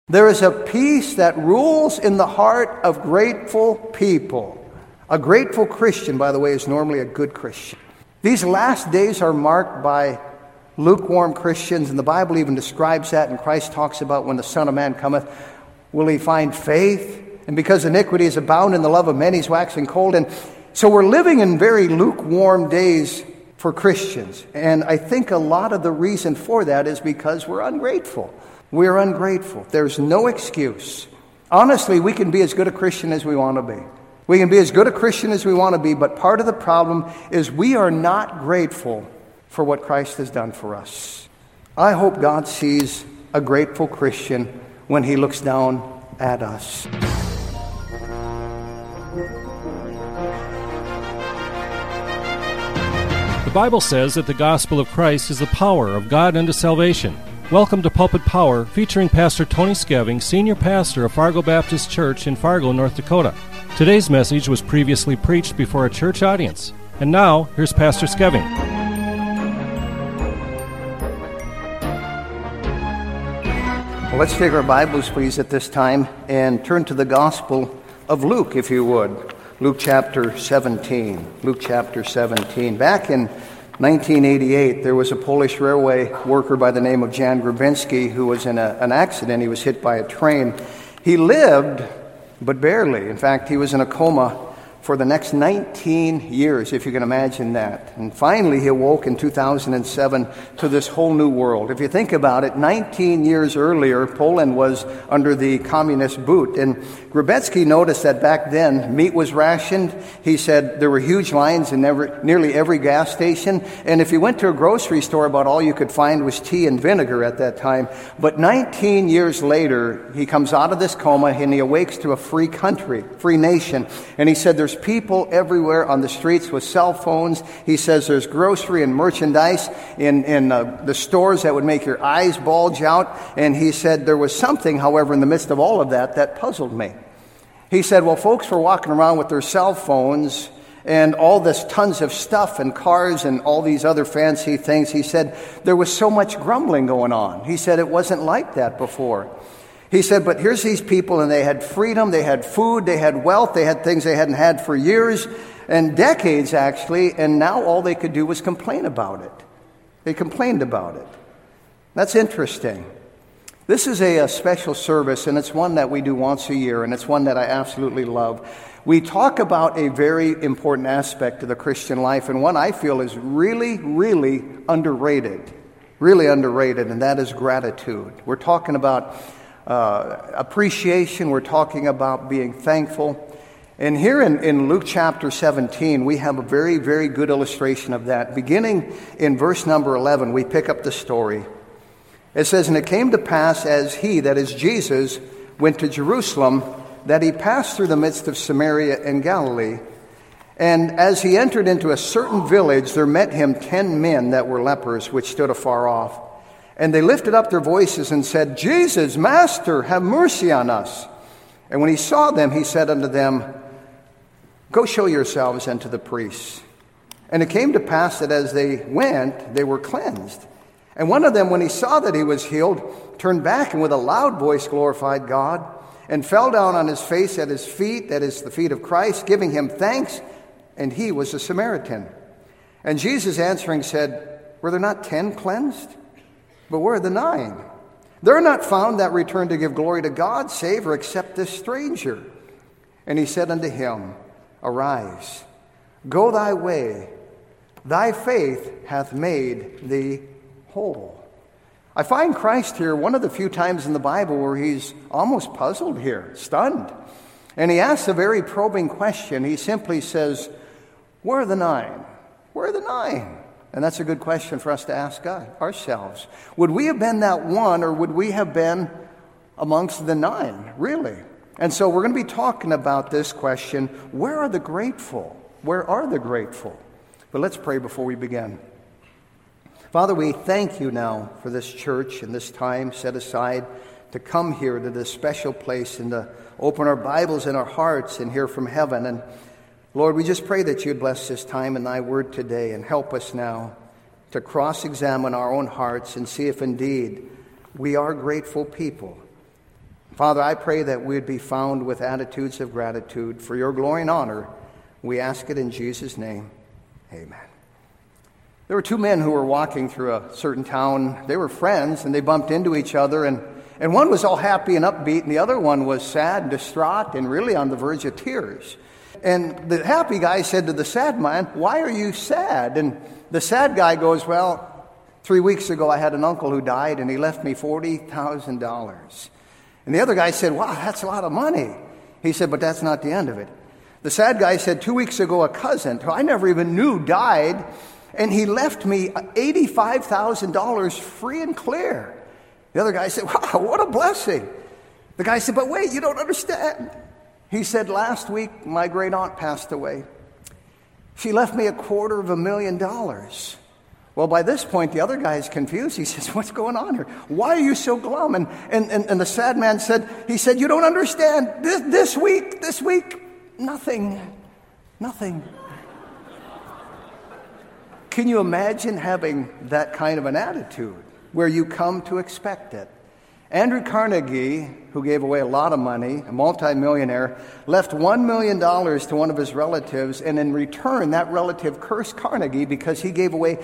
There is a peace that rules in the heart of grateful people. A grateful Christian, by the way, is normally a good Christian. These last days are marked by lukewarm Christians, and the Bible even describes that, and Christ talks about when the Son of Man cometh, will he find faith? And because iniquity is abound in the love of many, he's waxing cold. And so we're living in very lukewarm days for Christians. And I think a lot of the reason for that is because we're ungrateful. We're ungrateful. There's no excuse. Honestly, we can be as good a Christian as we want to be. We can be as good a Christian as we want to be, but part of the problem is we are not grateful for what Christ has done for us. I hope God sees a grateful Christian when he looks down at us. The Bible says that the gospel of Christ is the power of God unto salvation. Welcome to Pulpit Power, featuring Pastor Tony Skeving, Senior Pastor of Fargo Baptist Church in Fargo, North Dakota. Today's message was previously preached before a church audience. And now, here's Pastor Skeving. Well, let's take our Bibles, please, at this time and turn to the Gospel of Luke, if you would. Luke chapter 17. Luke chapter 17. Back in 1988, there was a Polish railway worker by the name of Jan Grabinski who was in an accident. He was hit by a train. He lived, but barely. In fact, he was in a coma for the next 19 years, if you can imagine that. And finally, he awoke in 2007 to this whole new world. If you think about it, 19 years earlier, Poland was under the communist boot. And Grabinski noticed that back then, meat was rationed. He said there were huge lines in nearly every gas station. And if you went to a grocery store, about all you could find was tea and vinegar at that time. But 19 years later, he comes out of this coma and he awakes to a free country, free nation. And he said there's people everywhere on the streets with cell phones. He says there's grocery and merchandise in the stores that would make your eyes bulge out. And he said there was something, however, in the midst of all of that puzzled me. He said, well, folks were walking around with their cell phones and all this tons of stuff and cars and all these other fancy things. He said there was so much grumbling going on. He said it wasn't like that before. He said, but here's these people, and they had freedom, they had food, they had wealth, they had things they hadn't had for years and decades, actually, and now all they could do was complain about it. They complained about it. That's interesting. This is a special service, and it's one that we do once a year, and it's one that I absolutely love. We talk about a very important aspect of the Christian life, and one I feel is really, really underrated, and that is gratitude. We're talking about appreciation. We're talking about being thankful. And here in Luke chapter 17, we have a very, very good illustration of that. Beginning in verse number 11, we pick up the story. It says, and it came to pass as he, that is Jesus, went to Jerusalem, that he passed through the midst of Samaria and Galilee. And as he entered into a certain village, there met him 10 men that were lepers, which stood afar off. And they lifted up their voices and said, Jesus, Master, have mercy on us. And when he saw them, he said unto them, go show yourselves unto the priests. And it came to pass that as they went, they were cleansed. And one of them, when he saw that he was healed, turned back and with a loud voice glorified God, and fell down on his face at his feet, that is the feet of Christ, giving him thanks. And he was a Samaritan. And Jesus answering said, were there not 10 cleansed? But where are the 9? There are not found that return to give glory to God, save or except this stranger. And he said unto him, arise, go thy way, thy faith hath made thee whole. I find Christ here one of the few times in the Bible where he's almost puzzled here, stunned. And he asks a very probing question. He simply says, where are the 9? Where are the 9? And that's a good question for us to ask God, ourselves. Would we have been that one, or would we have been amongst the 9, really? And so we're going to be talking about this question, where are the grateful? Where are the grateful? But let's pray before we begin. Father, we thank you now for this church and this time set aside to come here to this special place and to open our Bibles and our hearts and hear from heaven. And Lord, we just pray that you'd bless this time in thy word today and help us now to cross-examine our own hearts and see if indeed we are grateful people. Father, I pray that we would be found with attitudes of gratitude for your glory and honor. We ask it in Jesus' name. Amen. There were two men who were walking through a certain town. They were friends, and they bumped into each other, and one was all happy and upbeat, and the other one was sad and distraught and really on the verge of tears. And the happy guy said to the sad man, "Why are you sad?" And the sad guy goes, "Well, 3 weeks ago I had an uncle who died, and he left me $40,000. And the other guy said, "Wow, that's a lot of money." He said, "But that's not the end of it." The sad guy said, 2 weeks ago a cousin who I never even knew died, and he left me $85,000 free and clear. The other guy said, "Wow, what a blessing." The guy said, "But wait, you don't understand." He said, "Last week my great aunt passed away. She left me $250,000. Well, by this point, the other guy is confused. He says, "What's going on here? Why are you so glum?" And the sad man said, "You don't understand. This week, nothing. Can you imagine having that kind of an attitude where you come to expect it? Andrew Carnegie, who gave away a lot of money, a multimillionaire, left $1 million to one of his relatives, and in return, that relative cursed Carnegie because he gave away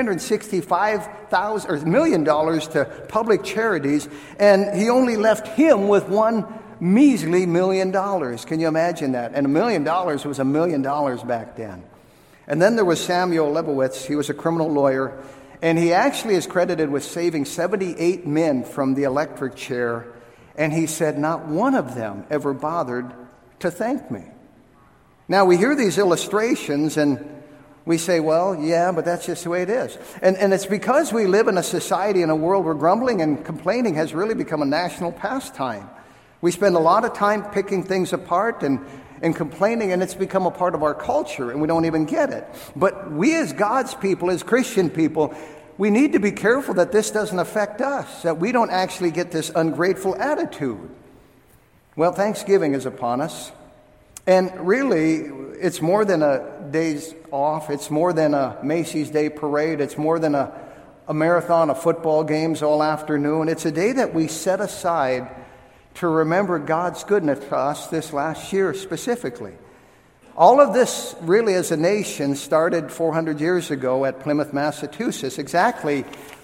$365 million to public charities, and he only left him with $1 measly $1 million. Can you imagine that? And $1 million was $1 million back then. And then there was Samuel Lebowitz. He was a criminal lawyer, and he actually is credited with saving 78 men from the electric chair. And he said, not one of them ever bothered to thank me. Now, we hear these illustrations, and we say, well, yeah, but that's just the way it is. And it's because we live in a society, in a world where grumbling and complaining has really become a national pastime. We spend a lot of time picking things apart and complaining, and it's become a part of our culture, and we don't even get it. But we as God's people, as Christian people, we need to be careful that this doesn't affect us, that we don't actually get this ungrateful attitude. Well, Thanksgiving is upon us, and really, it's more than a day's off. It's more than a Macy's Day Parade. It's more than a marathon of football games all afternoon. It's a day that we set aside to remember God's goodness to us this last year specifically. All of this really as a nation started 400 years ago at Plymouth, Massachusetts, exactly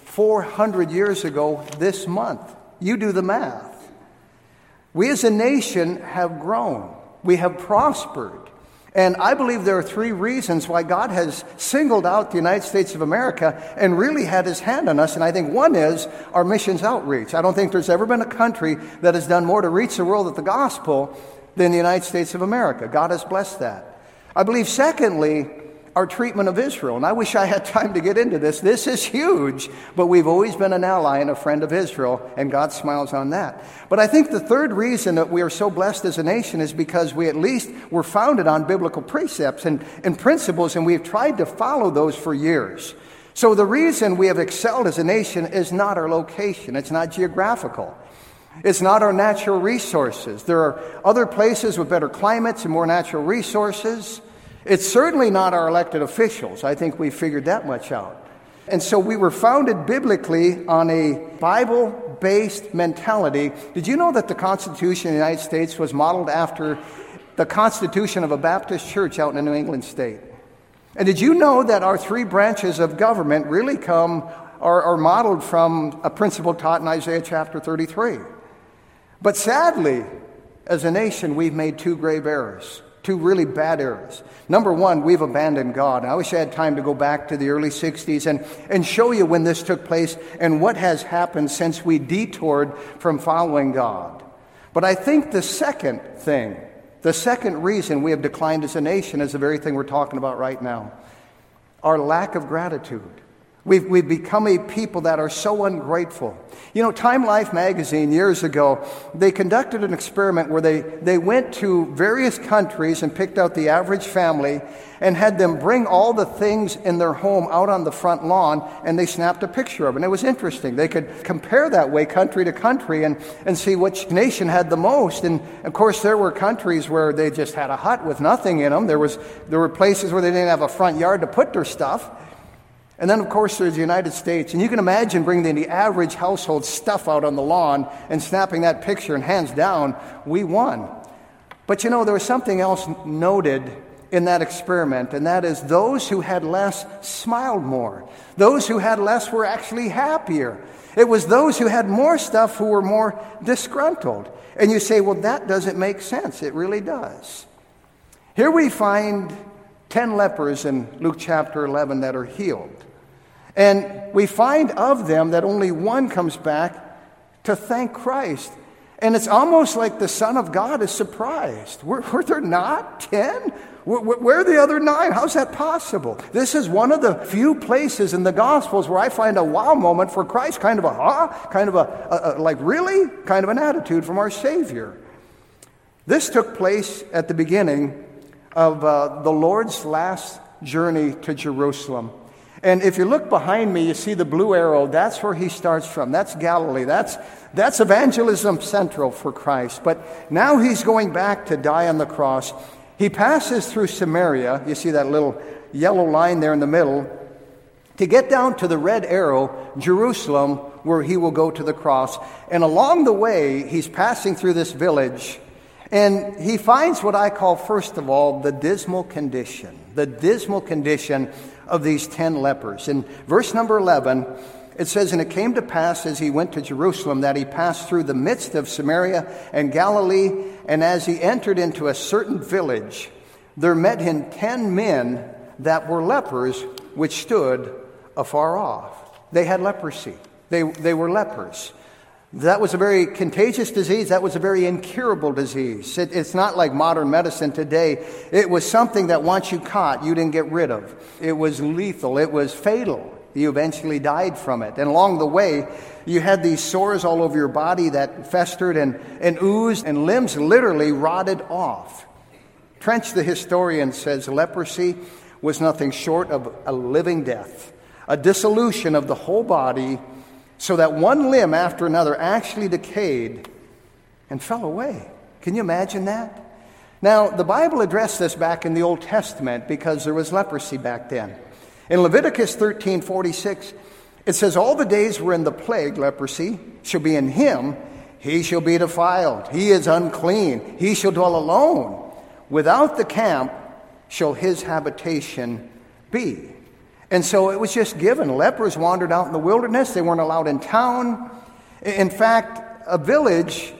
400 years ago this month. You do the math. We as a nation have grown. We have prospered. And I believe there are three reasons why God has singled out the United States of America and really had his hand on us. And I think one is our missions outreach. I don't think there's ever been a country that has done more to reach the world with the gospel than the United States of America. God has blessed that. I believe, secondly, our treatment of Israel. And I wish I had time to get into this. This is huge, but we've always been an ally and a friend of Israel, and God smiles on that. But I think the third reason that we are so blessed as a nation is because we at least were founded on biblical precepts and principles, and we've tried to follow those for years. So the reason we have excelled as a nation is not our location. It's not geographical. It's not our natural resources. There are other places with better climates and more natural resources. It's certainly not our elected officials. I think we figured that much out. And so we were founded biblically on a Bible-based mentality. Did you know that the Constitution of the United States was modeled after the Constitution of a Baptist church out in a New England state? And did you know that our three branches of government really are modeled from a principle taught in Isaiah chapter 33? But sadly, as a nation, we've made two grave errors. Two really bad errors. Number one, we've abandoned God. I wish I had time to go back to the early 60s and show you when this took place and what has happened since we detoured from following God. But I think the second reason we have declined as a nation is the very thing we're talking about right now. Our lack of gratitude. We've become a people that are so ungrateful. You know, Time Life magazine years ago, they conducted an experiment where they went to various countries and picked out the average family and had them bring all the things in their home out on the front lawn, and they snapped a picture of it. And it was interesting. They could compare that way country to country and see which nation had the most. And, of course, there were countries where they just had a hut with nothing in them. There were places where they didn't have a front yard to put their stuff. And then, of course, there's the United States. And you can imagine bringing the average household stuff out on the lawn and snapping that picture, and hands down, we won. But you know, there was something else noted in that experiment, and that is those who had less smiled more. Those who had less were actually happier. It was those who had more stuff who were more disgruntled. And you say, well, that doesn't make sense. It really does. Here we find 10 lepers in Luke chapter 11 that are healed. And we find of them that only one comes back to thank Christ. And it's almost like the Son of God is surprised. Were there not 10? Where are the other 9? How's that possible? This is one of the few places in the Gospels where I find a wow moment for Christ, kind of a kind of a like really, kind of an attitude from our Savior. This took place at the beginning of the Lord's last journey to Jerusalem. And if you look behind me, you see the blue arrow. That's where he starts from. That's Galilee. That's evangelism central for Christ. But now he's going back to die on the cross. He passes through Samaria. You see that little yellow line there in the middle. To get down to the red arrow, Jerusalem, where he will go to the cross. And along the way, he's passing through this village. And he finds what I call, first of all, the dismal condition. The dismal condition of these 10 lepers. In verse number 11, it says, "And it came to pass as he went to Jerusalem that he passed through the midst of Samaria and Galilee, and as he entered into a certain village, there met him 10 men that were lepers, which stood afar off." They had leprosy. They were lepers. That was a very contagious disease. That was a very incurable disease. It's not like modern medicine today. It was something that once you caught, you didn't get rid of. It was lethal. It was fatal. You eventually died from it. And along the way, you had these sores all over your body that festered and oozed, and limbs literally rotted off. Trench, the historian, says leprosy was nothing short of a living death, a dissolution of the whole body, so that one limb after another actually decayed and fell away. Can you imagine that? Now, the Bible addressed this back in the Old Testament because there was leprosy back then. In Leviticus 13:46, it says, "All the days wherein the plague, leprosy, shall be in him, he shall be defiled. He is unclean. He shall dwell alone. Without the camp shall his habitation be." And so it was just given. Lepers wandered out in the wilderness. They weren't allowed in town. In fact, a village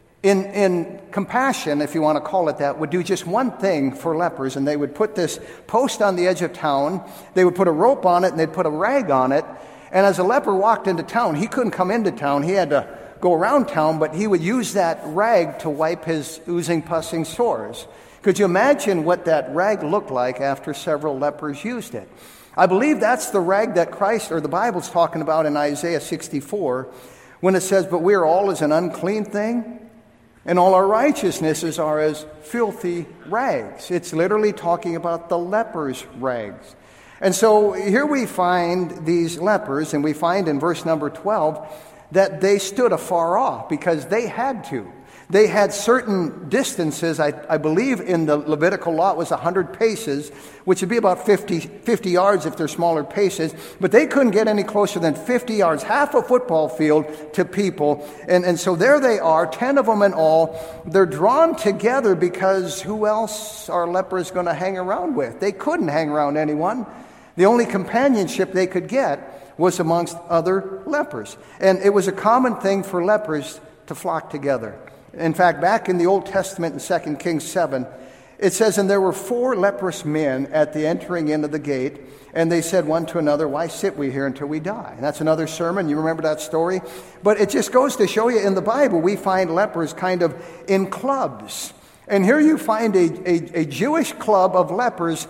in compassion, if you want to call it that, would do just one thing for lepers, and they would put this post on the edge of town. They would put a rope on it, and they'd put a rag on it. And as a leper walked into town, he couldn't come into town. He had to go around town, but he would use that rag to wipe his oozing, pussing sores. Could you imagine what that rag looked like after several lepers used it? I believe that's the rag that Christ, or the Bible's talking about in Isaiah 64, when it says, "But we are all as an unclean thing, and all our righteousnesses are as filthy rags." It's literally talking about the lepers' rags. And so here we find these lepers, and we find in verse number 12 that they stood afar off because they had to. They had certain distances. I believe in the Levitical law it was 100 paces, which would be about 50 yards if they're smaller paces. But they couldn't get any closer than 50 yards, half a football field to people. And so there they are, 10 of them in all. They're drawn together because who else are lepers going to hang around with? They couldn't hang around anyone. The only companionship they could get was amongst other lepers. And it was a common thing for lepers to flock together. In fact, back in the Old Testament in 2 Kings 7, it says, "And there were 4 leprous men at the entering in of the gate, and they said one to another, 'Why sit we here until we die?'" And that's another sermon. You remember that story? But it just goes to show you in the Bible, we find lepers kind of in clubs. And here you find a Jewish club of lepers,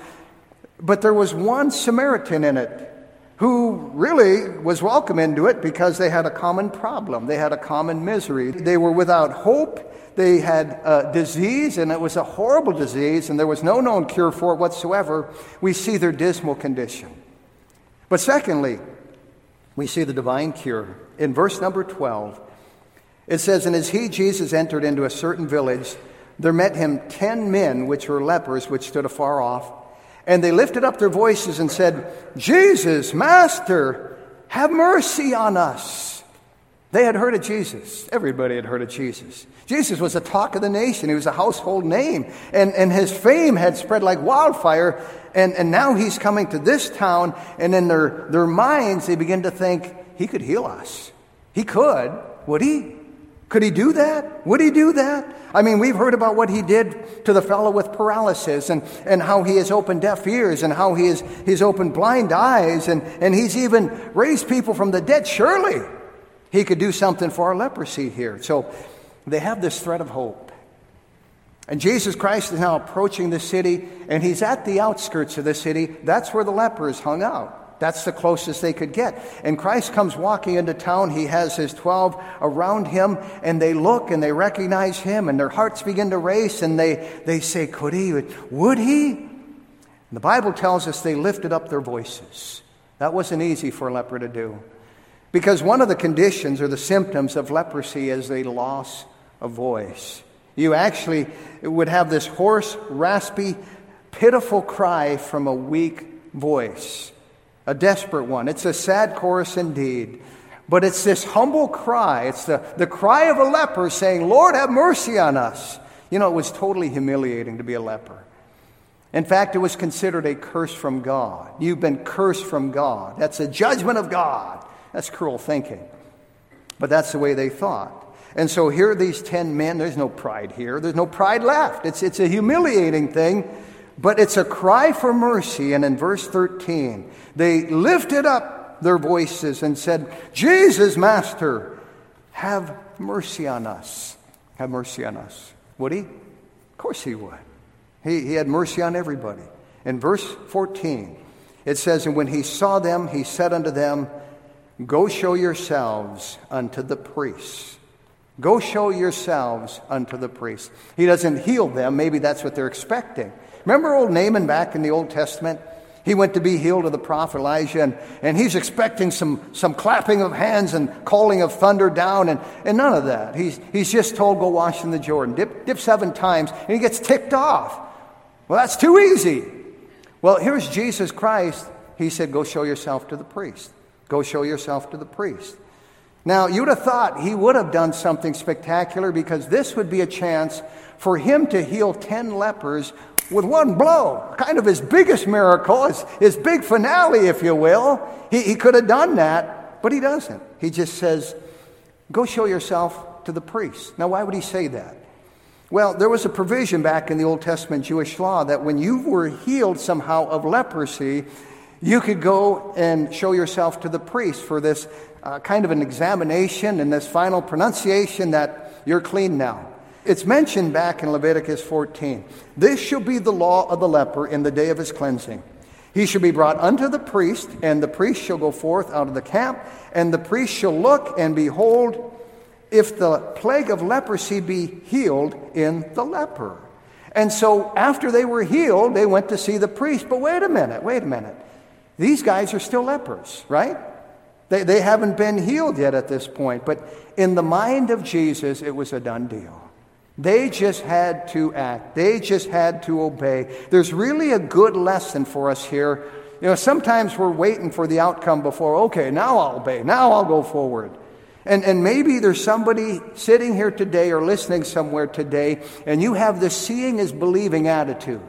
but there was one Samaritan in it who really was welcome into it because they had a common problem. They had a common misery. They were without hope. They had a disease, and it was a horrible disease, and there was no known cure for it whatsoever. We see their dismal condition. But secondly, we see the divine cure. In verse number 12, it says, "And as he, Jesus, entered into a certain village, there met him 10 men which were lepers, which stood afar off. And they lifted up their voices and said, Jesus, Master, have mercy on us. They had heard of Jesus. Everybody had heard of Jesus. Jesus was the talk of the nation. He was a household name. And his fame had spread like wildfire. And now he's coming to this town. And in their minds, they begin to think, he could heal us. He could. Would he? Could he do that? Would he do that? I mean, we've heard about what he did to the fellow with paralysis and how he has opened deaf ears and how he's opened blind eyes and he's even raised people from the dead. Surely he could do something for our leprosy here. So they have this thread of hope. And Jesus Christ is now approaching the city, and he's at the outskirts of the city. That's where the lepers hung out. That's the closest they could get. And Christ comes walking into town. He has his 12 around him, and they look and they recognize him, and their hearts begin to race, and they say, could he? Would he? And the Bible tells us they lifted up their voices. That wasn't easy for a leper to do. Because one of the conditions or the symptoms of leprosy is a loss of voice. You actually would have this hoarse, raspy, pitiful cry from a weak voice. A desperate one. It's a sad chorus indeed. But it's this humble cry. It's the cry of a leper saying, Lord, have mercy on us. You know, it was totally humiliating to be a leper. In fact, it was considered a curse from God. You've been cursed from God. That's a judgment of God. That's cruel thinking. But that's the way they thought. And so here are these 10 men. There's no pride here. There's no pride left. It's a humiliating thing. But it's a cry for mercy. And in verse 13, they lifted up their voices and said, Jesus, Master, have mercy on us. Have mercy on us. Would he? Of course he would. He had mercy on everybody. In verse 14, it says, and when he saw them, he said unto them, go show yourselves unto the priests. Go show yourselves unto the priests. He doesn't heal them. Maybe that's what they're expecting. Remember old Naaman back in the Old Testament? He went to be healed of the prophet Elijah, and he's expecting some clapping of hands and calling of thunder down, and none of that. He's just told, go wash in the Jordan. Dip 7 times, and he gets ticked off. Well, that's too easy. Well, here's Jesus Christ. He said, go show yourself to the priest. Go show yourself to the priest. Now, you would have thought he would have done something spectacular, because this would be a chance for him to heal 10 lepers with one blow. Kind of his biggest miracle, his big finale, if you will. He could have done that, but he doesn't. He just says, go show yourself to the priest. Now, why would he say that? Well, there was a provision back in the Old Testament Jewish law that when you were healed somehow of leprosy, you could go and show yourself to the priest for this kind of an examination and this final pronunciation that you're clean now. It's mentioned back in Leviticus 14. This shall be the law of the leper in the day of his cleansing. He shall be brought unto the priest, and the priest shall go forth out of the camp, and the priest shall look, and behold, if the plague of leprosy be healed in the leper. And so after they were healed, they went to see the priest. But wait a minute. These guys are still lepers, right? They haven't been healed yet at this point. But in the mind of Jesus, it was a done deal. They just had to act. They just had to obey. There's really a good lesson for us here. You know, sometimes we're waiting for the outcome before, okay, now I'll obey. Now I'll go forward. And maybe there's somebody sitting here today or listening somewhere today, and you have this seeing is believing attitude.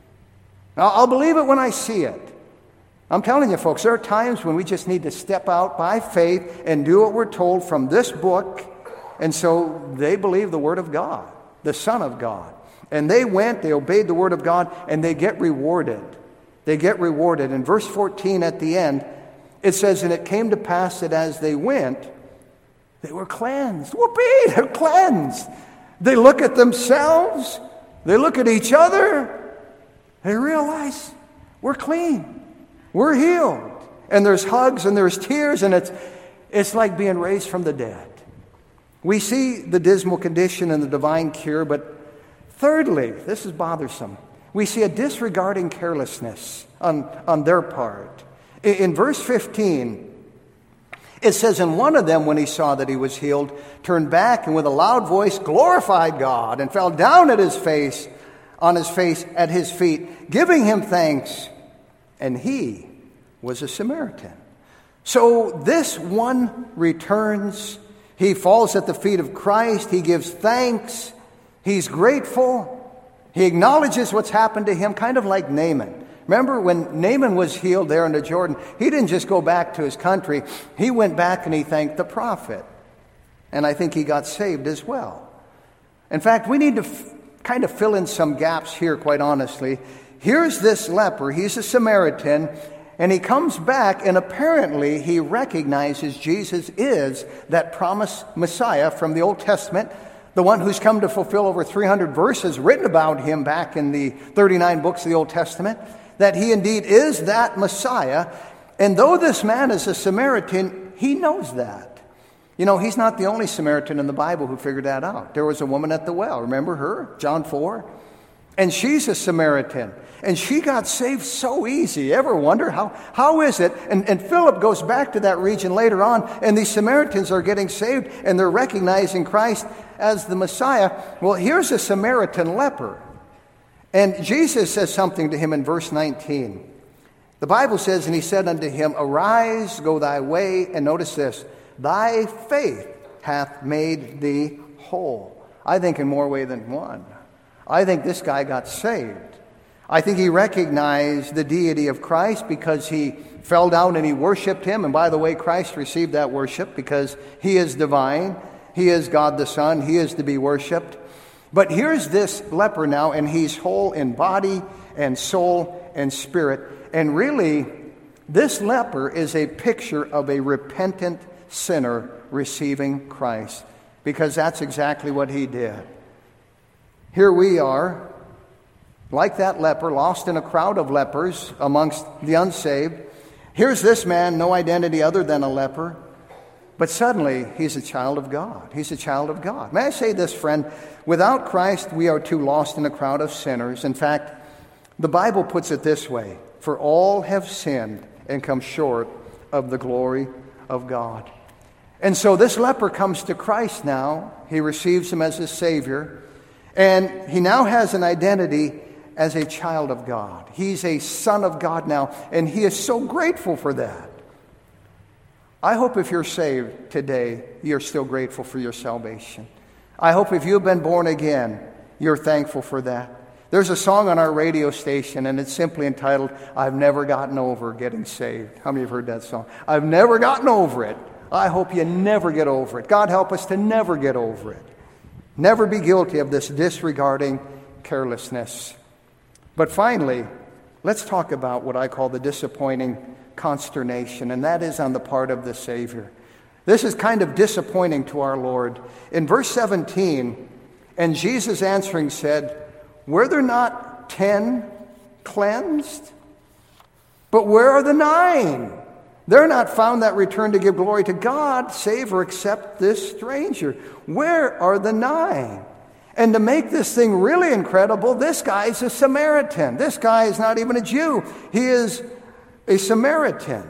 Now, I'll believe it when I see it. I'm telling you, folks, there are times when we just need to step out by faith and do what we're told from this book. And so they believe the Word of God, the Son of God. And they went, they obeyed the Word of God, and they get rewarded. They get rewarded. In verse 14 at the end, it says, and it came to pass that as they went, they were cleansed. Whoopee, they're cleansed. They look at themselves. They look at each other. They realize we're clean. We're healed. And there's hugs and there's tears, and it's like being raised from the dead. We see the dismal condition and the divine cure, but thirdly, this is bothersome. We see a disregarding carelessness on their part. In verse 15, it says, and one of them, when he saw that he was healed, turned back and with a loud voice glorified God and fell down on his face at his feet, giving him thanks and he was a Samaritan. So this one returns. He falls at the feet of Christ. He gives thanks. He's grateful. He acknowledges what's happened to him, kind of like Naaman. Remember when Naaman was healed there in the Jordan, he didn't just go back to his country. He went back and he thanked the prophet. And I think he got saved as well. In fact, we need to kind of fill in some gaps here, quite honestly. Here's this leper. He's a Samaritan. And he comes back, and apparently he recognizes Jesus is that promised Messiah from the Old Testament, the one who's come to fulfill over 300 verses written about him back in the 39 books of the Old Testament, that he indeed is that Messiah. And though this man is a Samaritan, he knows that. You know, he's not the only Samaritan in the Bible who figured that out. There was a woman at the well. Remember her? John 4. And she's a Samaritan. And she got saved so easy. Ever wonder how is it? And Philip goes back to that region later on, and these Samaritans are getting saved, and they're recognizing Christ as the Messiah. Well, here's a Samaritan leper. And Jesus says something to him in verse 19. The Bible says, and he said unto him, Arise, go thy way, and notice this, thy faith hath made thee whole. I think in more way than one. I think this guy got saved. I think he recognized the deity of Christ because he fell down and he worshiped him. And by the way, Christ received that worship because he is divine. He is God the Son. He is to be worshiped. But here's this leper now, and he's whole in body and soul and spirit. And really, this leper is a picture of a repentant sinner receiving Christ, because that's exactly what he did. Here we are, like that leper, lost in a crowd of lepers amongst the unsaved. Here's this man, no identity other than a leper, but suddenly he's a child of God. He's a child of God. May I say this, friend? Without Christ, we are too lost in a crowd of sinners. In fact, the Bible puts it this way, for all have sinned and come short of the glory of God. And so this leper comes to Christ now. He receives him as his Savior. And he now has an identity as a child of God. He's a son of God now, and he is so grateful for that. I hope if you're saved today, you're still grateful for your salvation. I hope if you've been born again, you're thankful for that. There's a song on our radio station, and it's simply entitled, I've Never Gotten Over Getting Saved. How many have heard that song? I've never gotten over it. I hope you never get over it. God help us to never get over it. Never be guilty of this disregarding carelessness. But finally, let's talk about what I call the disappointing consternation, and that is on the part of the Savior. This is kind of disappointing to our Lord. In verse 17, and Jesus answering said, Were there not 10 cleansed? But where are the 9? They're not found that return to give glory to God, save or except this stranger. Where are the 9? And to make this thing really incredible, this guy's a Samaritan. This guy is not even a Jew. He is a Samaritan.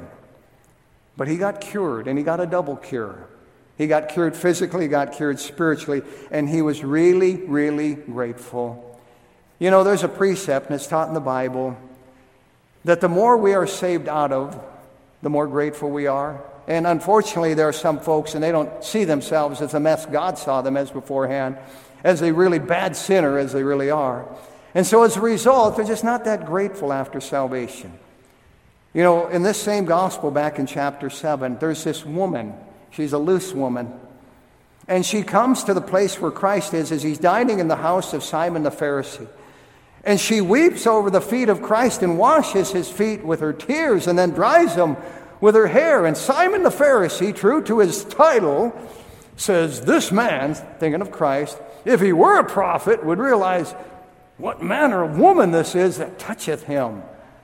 But he got cured, and he got a double cure. He got cured physically, he got cured spiritually, and he was really, really grateful. You know, there's a precept, and it's taught in the Bible, that the more we are saved out of, the more grateful we are. And unfortunately, there are some folks, and they don't see themselves as the mess God saw them as beforehand, as a really bad sinner as they really are. And so as a result, they're just not that grateful after salvation. You know, in this same gospel back in chapter 7, there's this woman. She's a loose woman. And she comes to the place where Christ is as he's dining in the house of Simon the Pharisee. And she weeps over the feet of Christ and washes his feet with her tears and then dries them with her hair. And Simon the Pharisee, true to his title, says, This man, thinking of Christ, if he were a prophet, would realize what manner of woman this is that toucheth him.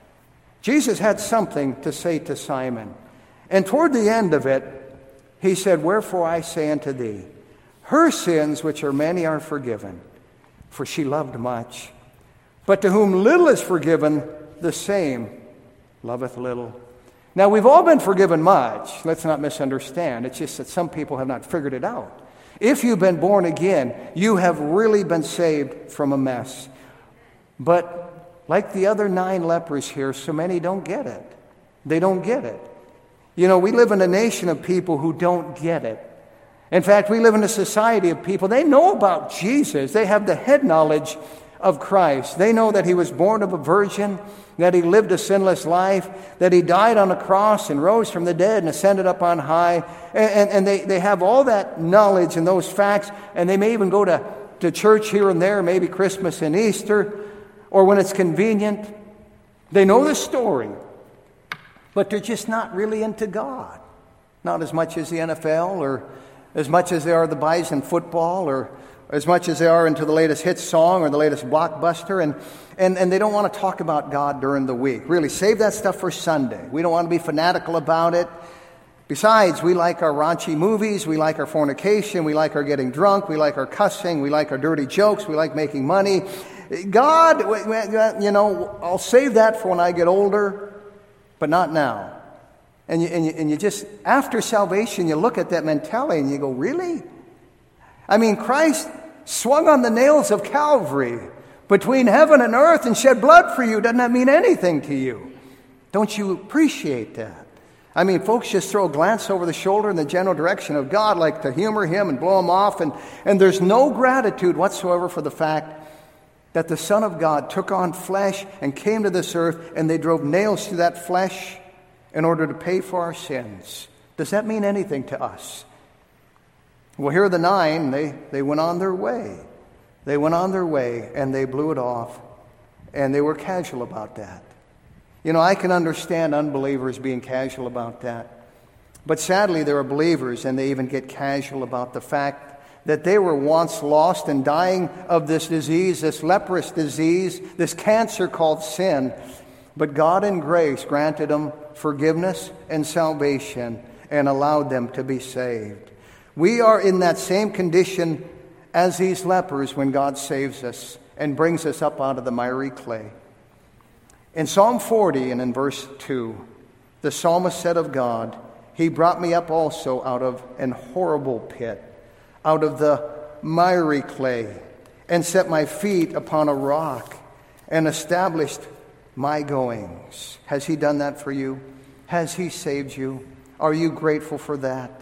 Jesus had something to say to Simon. And toward the end of it, he said, Wherefore I say unto thee, her sins, which are many, are forgiven, for she loved much. But to whom little is forgiven, the same loveth little. Now, we've all been forgiven much. Let's not misunderstand. It's just that some people have not figured it out. If you've been born again, you have really been saved from a mess. But like the other 9 lepers here, so many don't get it. They don't get it. You know, we live in a nation of people who don't get it. In fact, we live in a society of people, they know about Jesus. They have the head knowledge of Christ. They know that he was born of a virgin, that he lived a sinless life, that he died on a cross and rose from the dead and ascended up on high. And they have all that knowledge and those facts, and they may even go to church here and there, maybe Christmas and Easter, or when it's convenient. They know the story, but they're just not really into God. Not as much as the NFL, or as much as they are the Bison football, or as much as they are into the latest hit song or the latest blockbuster. And they don't want to talk about God during the week. Really, save that stuff for Sunday. We don't want to be fanatical about it. Besides, we like our raunchy movies, we like our fornication, we like our getting drunk, we like our cussing, we like our dirty jokes, we like making money. God, you know, I'll save that for when I get older, but not now. And you just, after salvation, you look at that mentality and you go, really? I mean, Christ swung on the nails of Calvary between heaven and earth and shed blood for you. Doesn't that mean anything to you? Don't you appreciate that? I mean, folks just throw a glance over the shoulder in the general direction of God, like to humor him and blow him off. And there's no gratitude whatsoever for the fact that the Son of God took on flesh and came to this earth, and they drove nails through that flesh in order to pay for our sins. Does that mean anything to us? Well, here are the 9. They went on their way. They went on their way, and they blew it off, and they were casual about that. You know, I can understand unbelievers being casual about that. But sadly, there are believers, and they even get casual about the fact that they were once lost and dying of this disease, this leprous disease, this cancer called sin. But God in grace granted them forgiveness and salvation and allowed them to be saved. We are in that same condition as these lepers when God saves us and brings us up out of the miry clay. In Psalm 40 and in verse 2, the psalmist said of God, "He brought me up also out of an horrible pit, out of the miry clay, and set my feet upon a rock, and established my goings." Has he done that for you? Has he saved you? Are you grateful for that?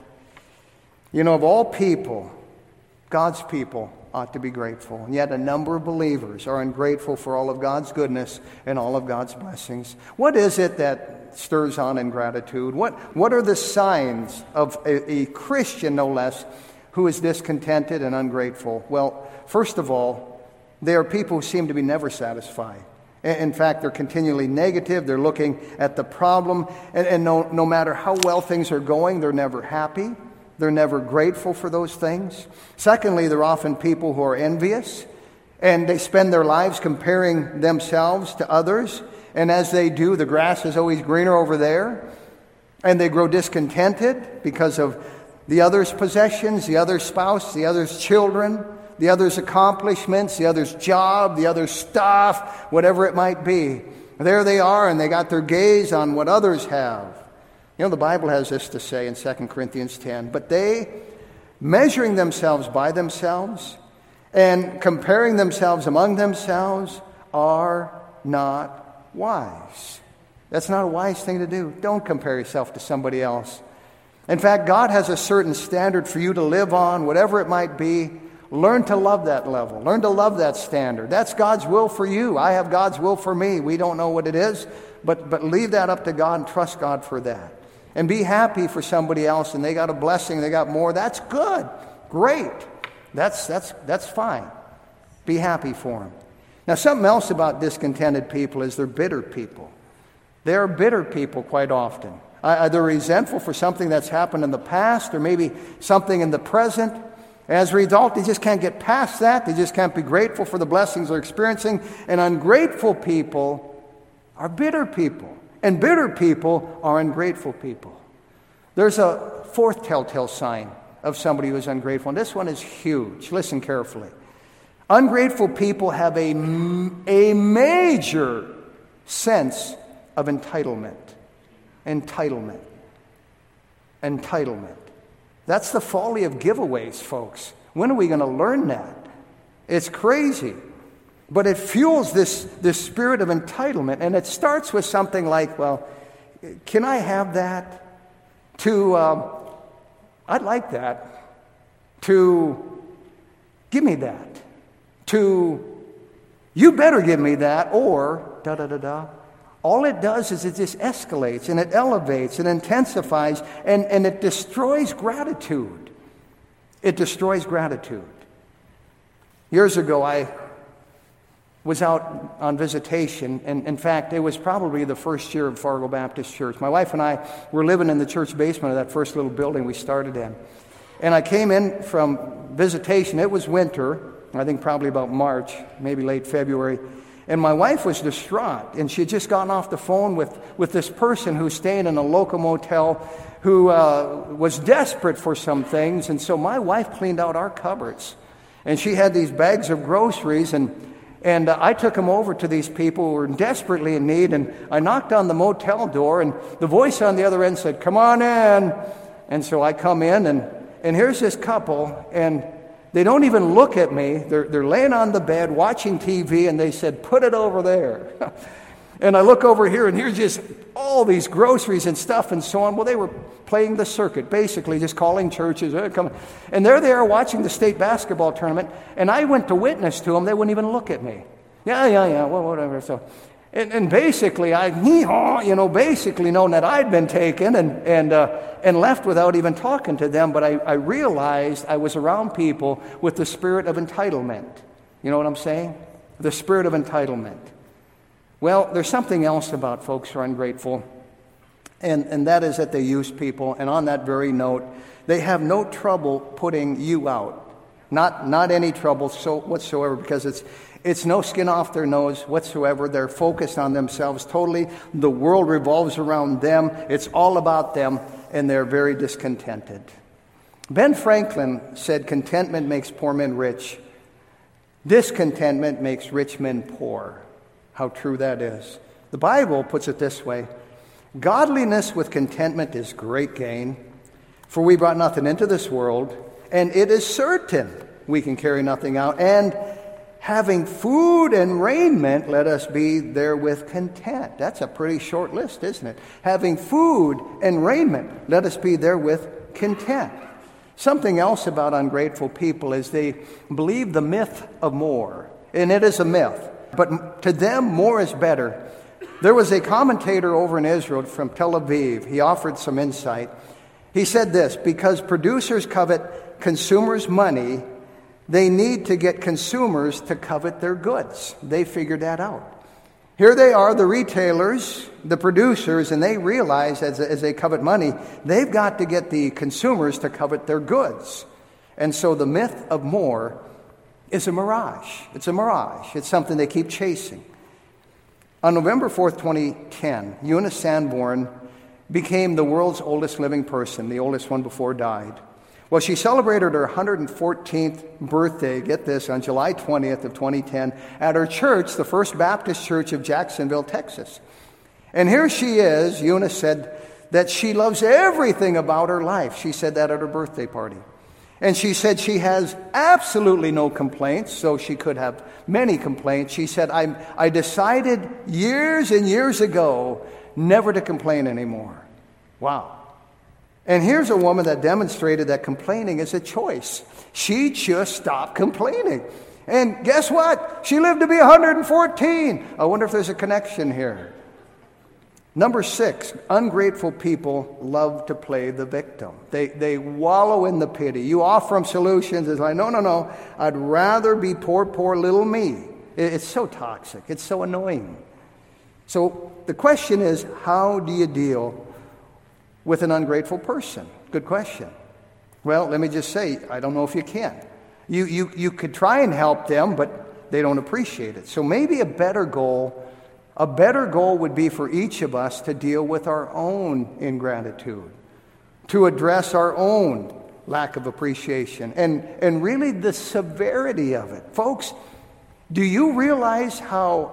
You know, of all people, God's people ought to be grateful. And yet a number of believers are ungrateful for all of God's goodness and all of God's blessings. What is it that stirs on ingratitude? What are the signs of a Christian, no less, who is discontented and ungrateful? Well, first of all, they are people who seem to be never satisfied. In fact, they're continually negative. They're looking at the problem. And no matter how well things are going, they're never happy. They're never grateful for those things. Secondly, they're often people who are envious, and they spend their lives comparing themselves to others. And as they do, the grass is always greener over there. And they grow discontented because of the other's possessions, the other's spouse, the other's children, the other's accomplishments, the other's job, the other's stuff, whatever it might be. There they are, and they got their gaze on what others have. You know, the Bible has this to say in 2 Corinthians 10, "But they, measuring themselves by themselves and comparing themselves among themselves, are not wise." That's not a wise thing to do. Don't compare yourself to somebody else. In fact, God has a certain standard for you to live on, whatever it might be. Learn to love that level. Learn to love that standard. That's God's will for you. I have God's will for me. We don't know what it is, but leave that up to God and trust God for that. And be happy for somebody else, and they got a blessing, they got more. That's good. Great. That's fine. Be happy for them. Now, something else about discontented people is they're bitter people. They are bitter people quite often. They're resentful for something that's happened in the past or maybe something in the present. As a result, they just can't get past that. They just can't be grateful for the blessings they're experiencing. And ungrateful people are bitter people. And bitter people are ungrateful people. There's a fourth telltale sign of somebody who is ungrateful, and this one is huge. Listen carefully. Ungrateful people have a major sense of entitlement. Entitlement. Entitlement. That's the folly of giveaways, folks. When are we going to learn that? It's crazy. But it fuels this spirit of entitlement, and it starts with something like, well, can I have that? To, I'd like that. To, give me that. To, you better give me that, or da-da-da-da. All it does is it just escalates, and it elevates, and intensifies, and it destroys gratitude. It destroys gratitude. Years ago, I was out on visitation, and in fact, it was probably the first year of Fargo Baptist Church. My wife and I were living in the church basement of that first little building we started in. And I came in from visitation. It was winter, I think probably about March, maybe late February. And my wife was distraught, and she had just gotten off the phone with this person who's staying in a local motel who was desperate for some things. And so my wife cleaned out our cupboards. And she had these bags of groceries, and I took them over to these people who were desperately in need, and I knocked on the motel door, and the voice on the other end said, "Come on in." And so I come in, and here's this couple, and they don't even look at me. They're laying on the bed watching TV, and they said, "Put it over there." And I look over here, and here's just all these groceries and stuff and so on. Well, they were playing the circuit, basically just calling churches. Come. And there they are watching the state basketball tournament, and I went to witness to them. They wouldn't even look at me. Yeah, well, whatever. So, and basically, basically knowing that I'd been taken and left without even talking to them. But I realized I was around people with the spirit of entitlement. You know what I'm saying? The spirit of entitlement. Well, there's something else about folks who are ungrateful, and that is that they use people. And on that very note, they have no trouble putting you out. Not any trouble whatsoever, because it's no skin off their nose whatsoever. They're focused on themselves totally. The world revolves around them. It's all about them, and they're very discontented. Ben Franklin said, "Contentment makes poor men rich. Discontentment makes rich men poor." How true that is. The Bible puts it this way: "Godliness with contentment is great gain, for we brought nothing into this world, and it is certain we can carry nothing out. And having food and raiment, let us be therewith content." That's a pretty short list, isn't it? Having food and raiment, let us be therewith content. Something else about ungrateful people is they believe the myth of more. And it is a myth. But to them, more is better. There was a commentator over in Israel from Tel Aviv. He offered some insight. He said this: because producers covet consumers' money, they need to get consumers to covet their goods. They figured that out. Here they are, the retailers, the producers, and they realize as they covet money, they've got to get the consumers to covet their goods. And so the myth of more is a mirage. It's a mirage. It's something they keep chasing. On November 4th, 2010, Eunice Sanborn became the world's oldest living person, the oldest one before died. Well, she celebrated her 114th birthday, get this, on July 20th of 2010 at her church, the First Baptist Church of Jacksonville, Texas. And here she is. Eunice said that she loves everything about her life. She said that at her birthday party. And she said she has absolutely no complaints, so she could have many complaints. She said, I decided years and years ago never to complain anymore. Wow. And here's a woman that demonstrated that complaining is a choice. She just stopped complaining. And guess what? She lived to be 114. I wonder if there's a connection here. Number 6, ungrateful people love to play the victim. They wallow in the pity. You offer them solutions. It's like, no, I'd rather be poor little me. It's so toxic. It's so annoying. So the question is, how do you deal with an ungrateful person? Good question. Well, let me just say, I don't know if you can. You could try and help them, but they don't appreciate it. So maybe a better goal would be for each of us to deal with our own ingratitude, to address our own lack of appreciation, and really the severity of it. Folks, do you realize how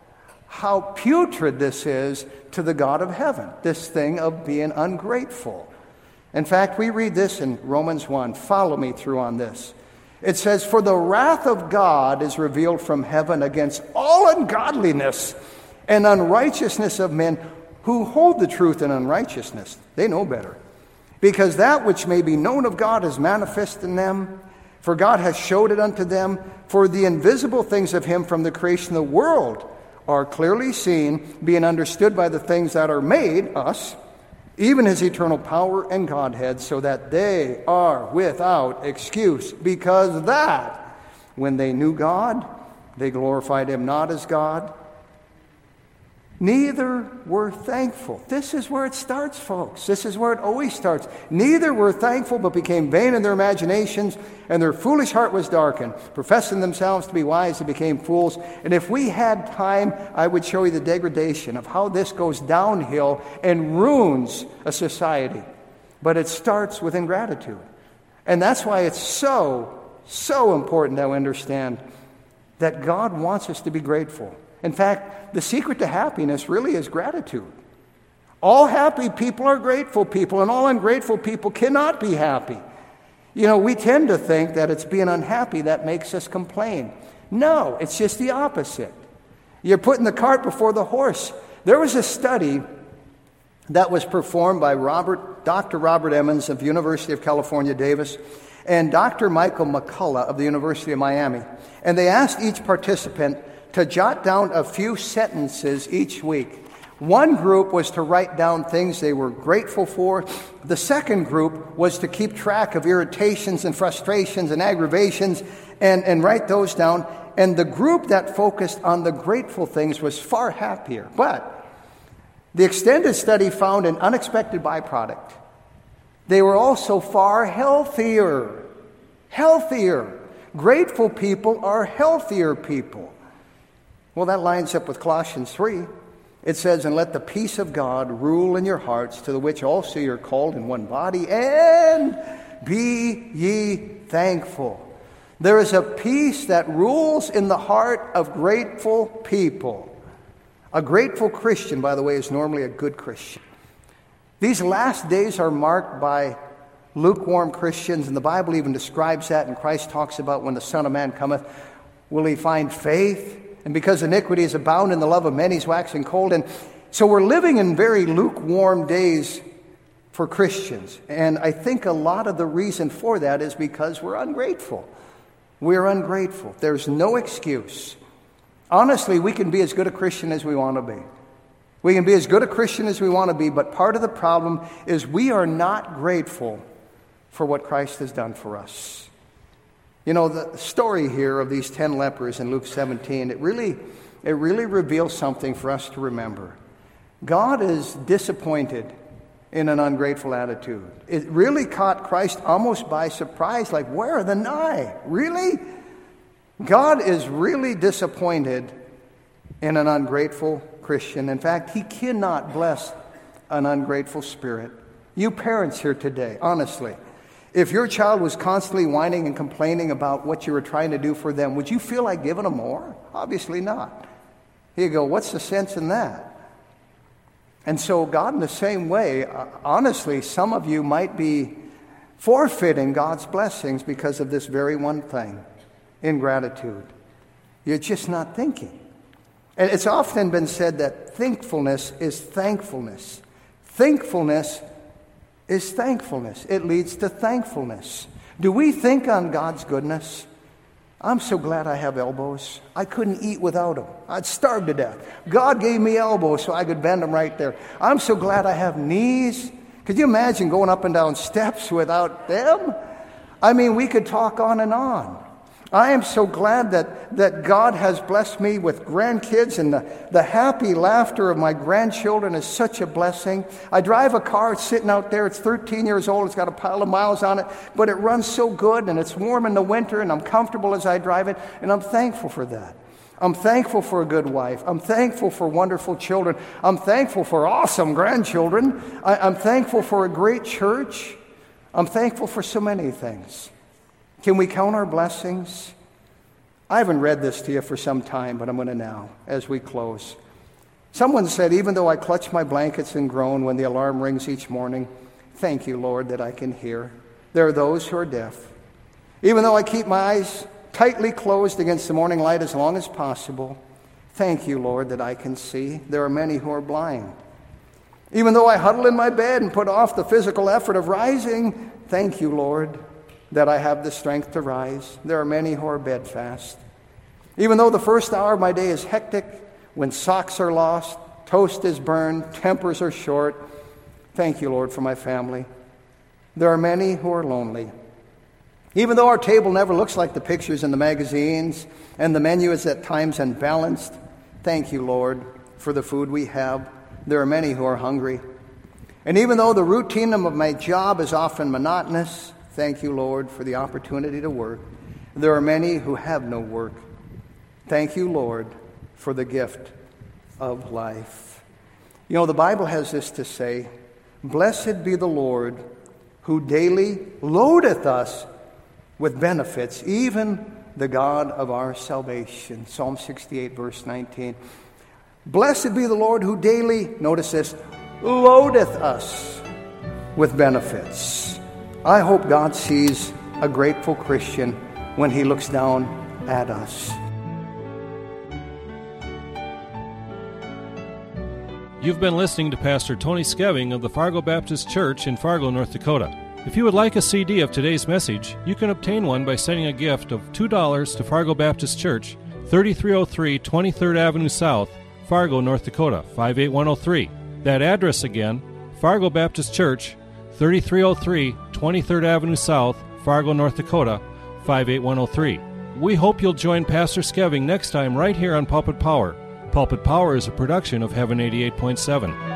putrid this is to the God of heaven, this thing of being ungrateful? In fact, we read this in Romans 1. Follow me through on this. It says, "For the wrath of God is revealed from heaven against all ungodliness and unrighteousness of men who hold the truth in unrighteousness." They know better. "Because that which may be known of God is manifest in them, for God has showed it unto them. For the invisible things of him from the creation of the world are clearly seen, being understood by the things that are made," us, "even his eternal power and Godhead, so that they are without excuse. Because that, when they knew God, they glorified him not as God, neither were thankful." This is where it starts, folks. This is where it always starts. "Neither were thankful, but became vain in their imaginations, and their foolish heart was darkened. Professing themselves to be wise, they became fools." And if we had time, I would show you the degradation of how this goes downhill and ruins a society. But it starts with ingratitude. And that's why it's so important that we understand that God wants us to be grateful. In fact, the secret to happiness really is gratitude. All happy people are grateful people, and all ungrateful people cannot be happy. You know, we tend to think that it's being unhappy that makes us complain. No, it's just the opposite. You're putting the cart before the horse. There was a study that was performed by Dr. Robert Emmons of University of California, Davis, and Dr. Michael McCullough of the University of Miami. And they asked each participant to jot down a few sentences each week. One group was to write down things they were grateful for. The second group was to keep track of irritations and frustrations and aggravations and write those down. And the group that focused on the grateful things was far happier. But the extended study found an unexpected byproduct. They were also far healthier. Healthier. Grateful people are healthier people. Well, that lines up with Colossians 3. It says, "And let the peace of God rule in your hearts, to the which also you're called in one body, and be ye thankful." There is a peace that rules in the heart of grateful people. A grateful Christian, by the way, is normally a good Christian. These last days are marked by lukewarm Christians, and the Bible even describes that, and Christ talks about when the Son of Man cometh, will he find faith? And because iniquity is abound in the love of many, he's waxing cold. And so we're living in very lukewarm days for Christians. And I think a lot of the reason for that is because we're ungrateful. We're ungrateful. There's no excuse. Honestly, we can be as good a Christian as we want to be. We can be as good a Christian as we want to be, but part of the problem is we are not grateful for what Christ has done for us. You know, the story here of these 10 lepers in Luke 17, it really reveals something for us to remember. God is disappointed in an ungrateful attitude. It really caught Christ almost by surprise, like, where are the nigh? Really? God is really disappointed in an ungrateful Christian. In fact, he cannot bless an ungrateful spirit. You parents here today, honestly, if your child was constantly whining and complaining about what you were trying to do for them, would you feel like giving them more? Obviously not. You go, what's the sense in that? And so God, in the same way, honestly, some of you might be forfeiting God's blessings because of this very one thing, ingratitude. You're just not thinking. And it's often been said that thankfulness is thankfulness. Thankfulness is thankfulness. It leads to thankfulness. Do we think on God's goodness? I'm so glad I have elbows. I couldn't eat without them. I'd starve to death. God gave me elbows so I could bend them right there. I'm so glad I have knees. Could you imagine going up and down steps without them? I mean, we could talk on and on. I am so glad that God has blessed me with grandkids, and the happy laughter of my grandchildren is such a blessing. I drive a car, it's sitting out there, it's 13 years old, it's got a pile of miles on it, but it runs so good, and it's warm in the winter, and I'm comfortable as I drive it, and I'm thankful for that. I'm thankful for a good wife. I'm thankful for wonderful children. I'm thankful for awesome grandchildren. I'm thankful for a great church. I'm thankful for so many things. Can we count our blessings? I haven't read this to you for some time, but I'm going to now as we close. Someone said, even though I clutch my blankets and groan when the alarm rings each morning, thank you, Lord, that I can hear. There are those who are deaf. Even though I keep my eyes tightly closed against the morning light as long as possible, thank you, Lord, that I can see. There are many who are blind. Even though I huddle in my bed and put off the physical effort of rising, thank you, Lord, that I have the strength to rise. There are many who are bedfast. Even though the first hour of my day is hectic, when socks are lost, toast is burned, tempers are short, thank you, Lord, for my family. There are many who are lonely. Even though our table never looks like the pictures in the magazines and the menu is at times unbalanced, thank you, Lord, for the food we have. There are many who are hungry. And even though the routine of my job is often monotonous, thank you, Lord, for the opportunity to work. There are many who have no work. Thank you, Lord, for the gift of life. You know, the Bible has this to say, blessed be the Lord who daily loadeth us with benefits, even the God of our salvation. Psalm 68, verse 19. Blessed be the Lord who daily, notice this, loadeth us with benefits. I hope God sees a grateful Christian when he looks down at us. You've been listening to Pastor Tony Skeving of the Fargo Baptist Church in Fargo, North Dakota. If you would like a CD of today's message, you can obtain one by sending a gift of $2 to Fargo Baptist Church, 3303 23rd Avenue South, Fargo, North Dakota, 58103. That address again, Fargo Baptist Church, 3303 23rd Avenue South, Fargo, North Dakota, 58103. We hope you'll join Pastor Skeving next time right here on Pulpit Power. Pulpit Power is a production of Heaven 88.7.